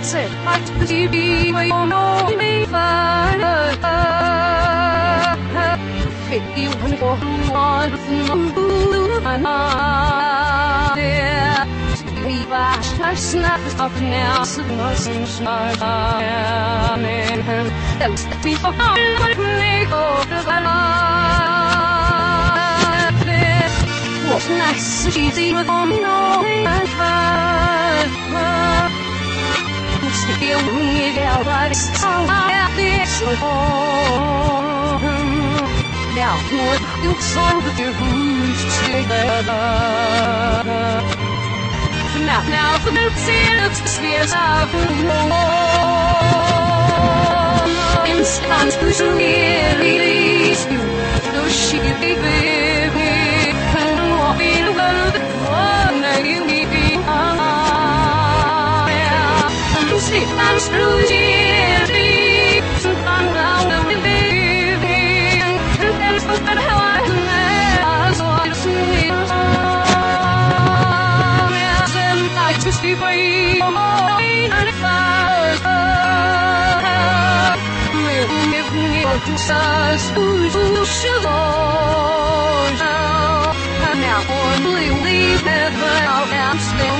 said, I took the TV way on all me fine. You went for one, I snap this up now, so nothing smart. That was the people what's nice and easy with on no and fun. Still we get what is how I this now what you saw with your roots together. Now for the tears the spheres of instant who's really release you though she baby and walking over the corner you need me sleep and through the years and down the living and then for that how I so I sleep to sleep away and fire give me to stars who should and now only leave never I'm still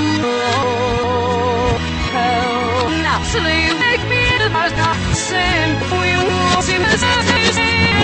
now so they make me the first not same we will see